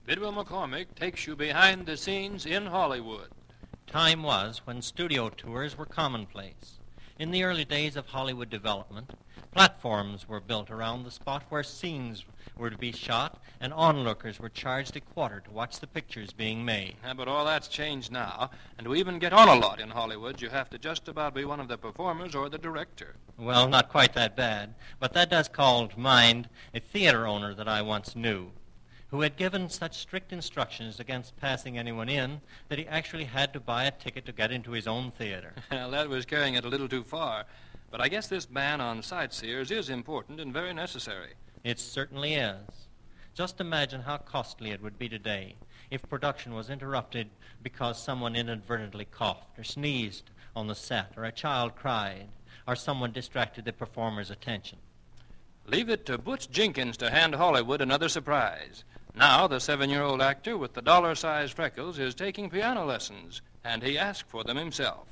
Bidwell McCormick takes you behind the scenes in Hollywood. Time was when studio tours were commonplace. In the early days of Hollywood development, platforms were built around the spot where scenes were to be shot, and onlookers were charged a quarter to watch the pictures being made. Yeah, but all that's changed now, and to even get on a lot in Hollywood, you have to just about be one of the performers or the director. Well, not quite that bad, but that does call to mind a theater owner that I once knew, who had given such strict instructions against passing anyone in that he actually had to buy a ticket to get into his own theater. Well, that was carrying it a little too far. But I guess this ban on sightseers is important and very necessary. It certainly is. Just imagine how costly it would be today if production was interrupted because someone inadvertently coughed or sneezed on the set, or a child cried, or someone distracted the performer's attention. Leave it to Butch Jenkins to hand Hollywood another surprise. Now the 7-year-old actor with the dollar-sized freckles is taking piano lessons, and he asked for them himself.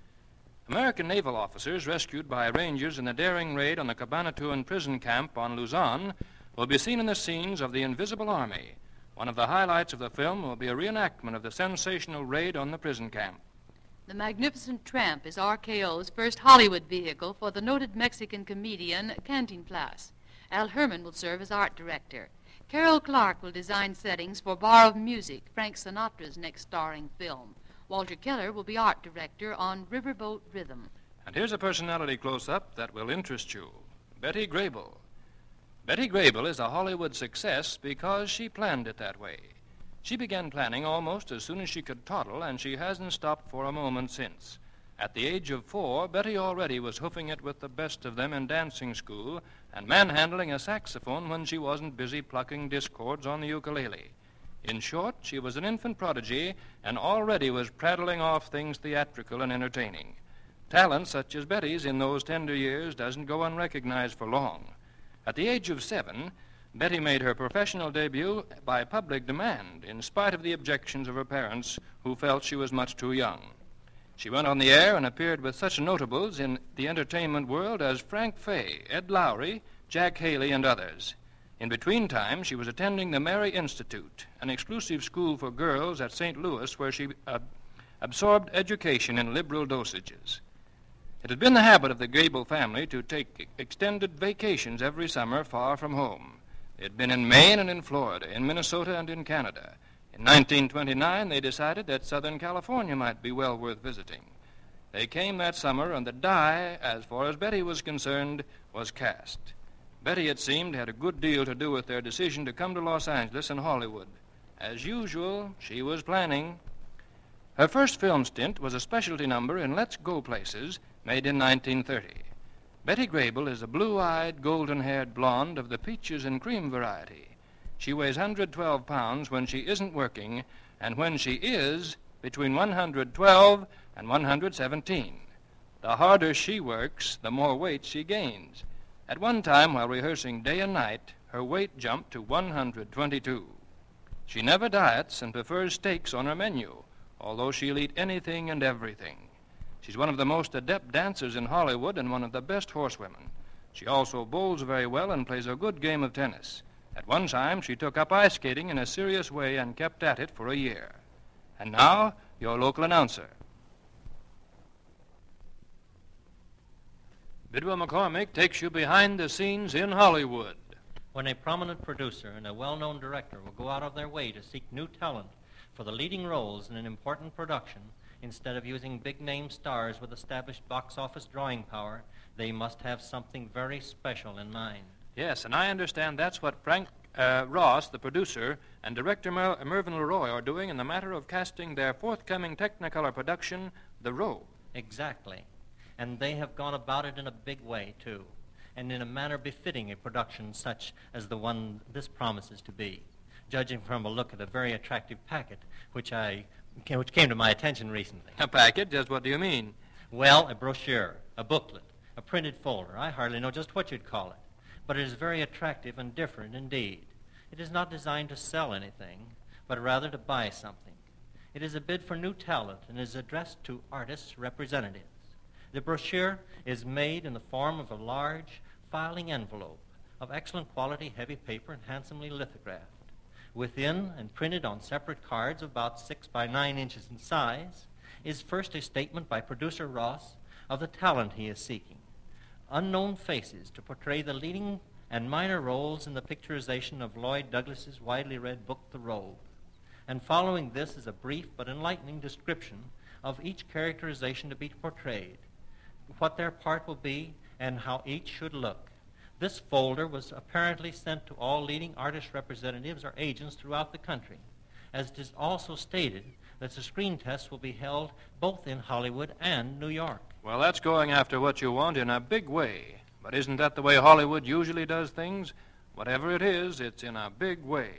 American naval officers rescued by Rangers in a daring raid on the Cabanatuan prison camp on Luzon will be seen in the scenes of The Invisible Army. One of the highlights of the film will be a reenactment of the sensational raid on the prison camp. The Magnificent Tramp is RKO's first Hollywood vehicle for the noted Mexican comedian Cantinflas. Al Herman will serve as art director. Carol Clark will design settings for Bar of Music, Frank Sinatra's next starring film. Walter Keller will be art director on Riverboat Rhythm. And here's a personality close-up that will interest you. Betty Grable. Betty Grable is a Hollywood success because she planned it that way. She began planning almost as soon as she could toddle, and she hasn't stopped for a moment since. At the age of 4, Betty already was hoofing it with the best of them in dancing school and manhandling a saxophone when she wasn't busy plucking discords on the ukulele. In short, she was an infant prodigy and already was prattling off things theatrical and entertaining. Talent such as Betty's in those tender years doesn't go unrecognized for long. At the age of 7, Betty made her professional debut by public demand, in spite of the objections of her parents, who felt she was much too young. She went on the air and appeared with such notables in the entertainment world as Frank Fay, Ed Lowry, Jack Haley, and others. In between time, she was attending the Mary Institute, an exclusive school for girls at St. Louis, where she absorbed education in liberal dosages. It had been the habit of the Grable family to take extended vacations every summer far from home. They had been in Maine and in Florida, in Minnesota and in Canada. In 1929, they decided that Southern California might be well worth visiting. They came that summer, and the die, as far as Betty was concerned, was cast. Betty, it seemed, had a good deal to do with their decision to come to Los Angeles and Hollywood. As usual, she was planning. Her first film stint was a specialty number in Let's Go Places, made in 1930. Betty Grable is a blue-eyed, golden-haired blonde of the peaches and cream variety. She weighs 112 pounds when she isn't working, and when she is, between 112 and 117. The harder she works, the more weight she gains. At one time, while rehearsing day and night, her weight jumped to 122. She never diets and prefers steaks on her menu, although she'll eat anything and everything. She's one of the most adept dancers in Hollywood and one of the best horsewomen. She also bowls very well and plays a good game of tennis. At one time, she took up ice skating in a serious way and kept at it for a year. And now, your local announcer. Bidwell McCormick takes you behind the scenes in Hollywood. When a prominent producer and a well-known director will go out of their way to seek new talent for the leading roles in an important production, instead of using big-name stars with established box office drawing power, they must have something very special in mind. Yes, and I understand that's what Frank Ross, the producer, and director Mervyn LeRoy are doing in the matter of casting their forthcoming Technicolor production, The Robe. Exactly. And they have gone about it in a big way, too, and in a manner befitting a production such as the one this promises to be, judging from a look at a very attractive packet which came to my attention recently. A packet? Just what do you mean? Well, a brochure, a booklet, a printed folder. I hardly know just what you'd call it. But it is very attractive and different indeed. It is not designed to sell anything, but rather to buy something. It is a bid for new talent and is addressed to artists' representatives. The brochure is made in the form of a large filing envelope of excellent quality heavy paper and handsomely lithographed. Within and printed on separate cards of about 6 by 9 inches in size is first a statement by producer Ross of the talent he is seeking. Unknown faces to portray the leading and minor roles in the picturization of Lloyd Douglas's widely read book, The Robe. And following this is a brief but enlightening description of each characterization to be portrayed, what their part will be, and how each should look. This folder was apparently sent to all leading artist representatives or agents throughout the country, as it is also stated that the screen tests will be held both in Hollywood and New York. Well, that's going after what you want in a big way. But isn't that the way Hollywood usually does things? Whatever it is, it's in a big way.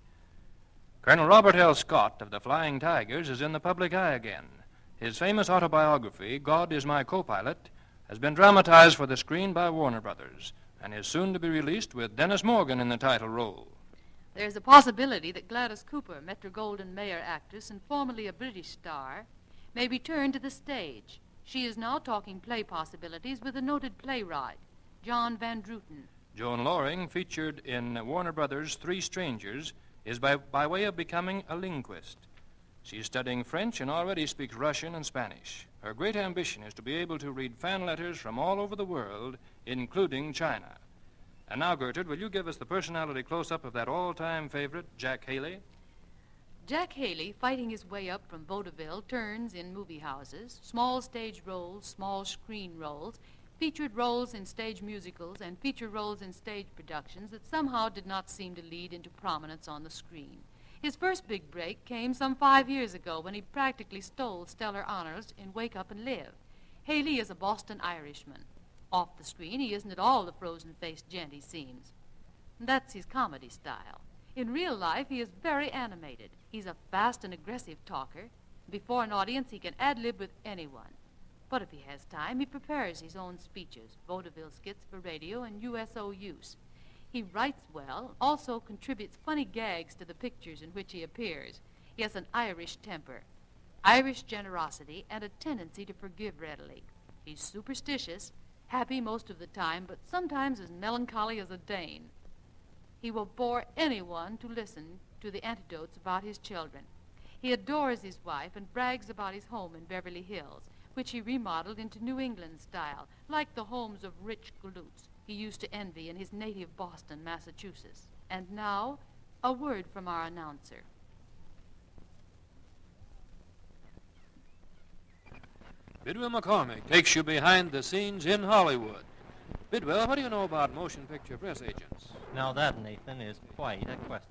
Colonel Robert L. Scott of the Flying Tigers is in the public eye again. His famous autobiography, God is My Co-Pilot, has been dramatized for the screen by Warner Brothers and is soon to be released with Dennis Morgan in the title role. There's a possibility that Gladys Cooper, Metro-Goldwyn-Mayer actress and formerly a British star, may return to the stage. She is now talking play possibilities with a noted playwright, John Van Druten. Joan Loring, featured in Warner Brothers' Three Strangers, is by way of becoming a linguist. She's studying French and already speaks Russian and Spanish. Her great ambition is to be able to read fan letters from all over the world, including China. And now, Gertrude, will you give us the personality close-up of that all-time favorite, Jack Haley? Jack Haley, fighting his way up from vaudeville, turns in movie houses, small stage roles, small screen roles, featured roles in stage musicals, and feature roles in stage productions that somehow did not seem to lead into prominence on the screen. His first big break came some 5 years ago when he practically stole stellar honors in Wake Up and Live. Haley is a Boston Irishman. Off the screen, he isn't at all the frozen-faced gent he seems. That's his comedy style. In real life, he is very animated. He's a fast and aggressive talker. Before an audience, he can ad-lib with anyone. But if he has time, he prepares his own speeches, vaudeville skits for radio and USO use. He writes well, also contributes funny gags to the pictures in which he appears. He has an Irish temper, Irish generosity, and a tendency to forgive readily. He's superstitious, happy most of the time, but sometimes as melancholy as a Dane. He will bore anyone to listen to the anecdotes about his children. He adores his wife and brags about his home in Beverly Hills, which he remodeled into New England style, like the homes of rich galoots he used to envy in his native Boston, Massachusetts. And now, a word from our announcer. Bidwell McCormick takes you behind the scenes in Hollywood. Bidwell, what do you know about motion picture press agents? Now that, Nathan, is quite a question.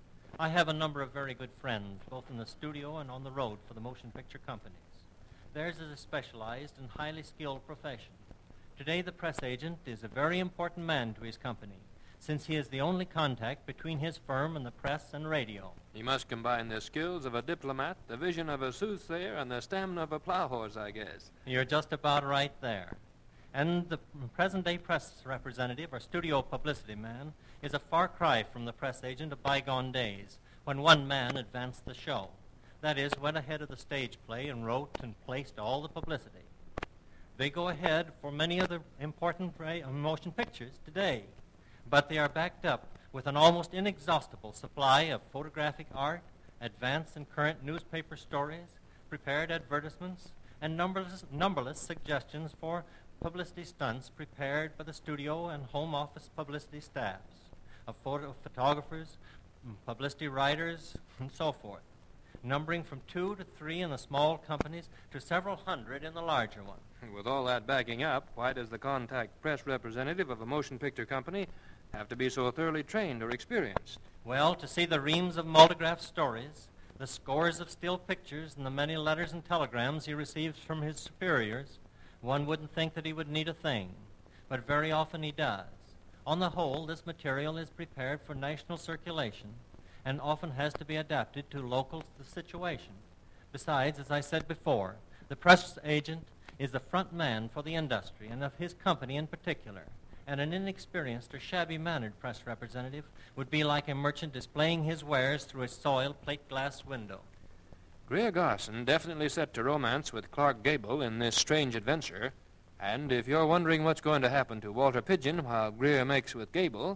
I have a number of very good friends, both in the studio and on the road for the motion picture companies. Theirs is a specialized and highly skilled profession. Today, the press agent is a very important man to his company, since he is the only contact between his firm and the press and radio. He must combine the skills of a diplomat, the vision of a soothsayer, and the stamina of a plow horse, I guess. You're just about right there. And the present-day press representative or studio publicity man is a far cry from the press agent of bygone days, when one man advanced the show. That is, went ahead of the stage play and wrote and placed all the publicity. They go ahead for many of the important motion pictures today, but they are backed up with an almost inexhaustible supply of photographic art, advanced and current newspaper stories, prepared advertisements, and numberless suggestions for publicity stunts prepared by the studio and home office publicity staffs of photographers, publicity writers, and so forth, numbering from 2 to 3 in the small companies to several hundred in the larger ones. With all that backing up, why does the contact press representative of a motion picture company have to be so thoroughly trained or experienced? Well, to see the reams of multigraph stories, the scores of still pictures, and the many letters and telegrams he receives from his superiors, one wouldn't think that he would need a thing, but very often he does. On the whole, this material is prepared for national circulation and often has to be adapted to local situation. Besides, as I said before, the press agent is the front man for the industry and of his company in particular, and an inexperienced or shabby-mannered press representative would be like a merchant displaying his wares through a soiled plate glass window. Greer Garson definitely set to romance with Clark Gable in this strange adventure, and if you're wondering what's going to happen to Walter Pidgeon while Greer makes with Gable,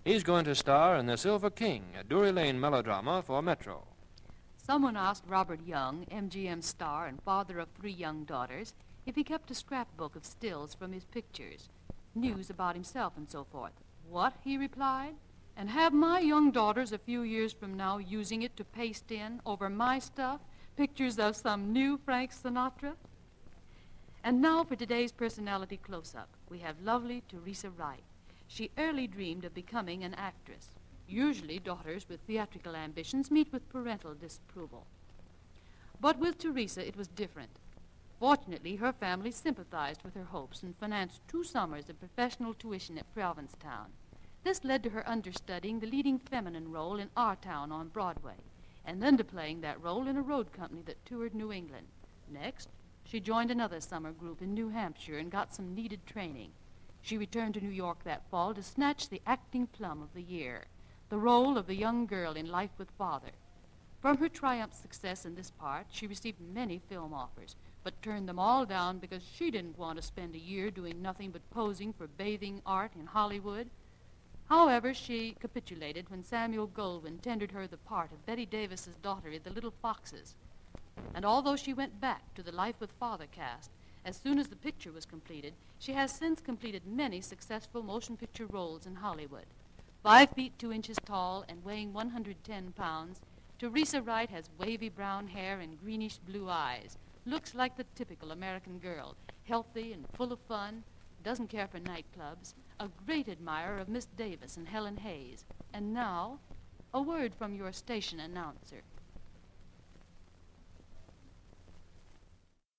He's going to star in The Silver King, a Drury Lane melodrama for Metro. Someone asked Robert Young, MGM star and father of 3 young daughters, if he kept a scrapbook of stills from his pictures, news about himself and so forth. What, he replied, and have my young daughters a few years from now using it to paste in, over my stuff, pictures of some new Frank Sinatra? And now for today's personality close-up. We have lovely Teresa Wright. She early dreamed of becoming an actress. Usually daughters with theatrical ambitions meet with parental disapproval. But with Teresa it was different. Fortunately, her family sympathized with her hopes and financed 2 summers of professional tuition at Provincetown. This led to her understudying the leading feminine role in Our Town on Broadway, and then to playing that role in a road company that toured New England. Next, she joined another summer group in New Hampshire and got some needed training. She returned to New York that fall to snatch the acting plum of the year, the role of the young girl in Life with Father. From her triumphant success in this part, she received many film offers, but turned them all down because she didn't want to spend a year doing nothing but posing for bathing art in Hollywood. However, she capitulated when Samuel Goldwyn tendered her the part of Betty Davis's daughter in The Little Foxes. And although she went back to the Life with Father cast, as soon as the picture was completed, she has since completed many successful motion picture roles in Hollywood. 5 feet 2 inches tall and weighing 110 pounds, Teresa Wright has wavy brown hair and greenish blue eyes, looks like the typical American girl, healthy and full of fun, doesn't care for nightclubs, a great admirer of Miss Davis and Helen Hayes. And now, a word from your station announcer.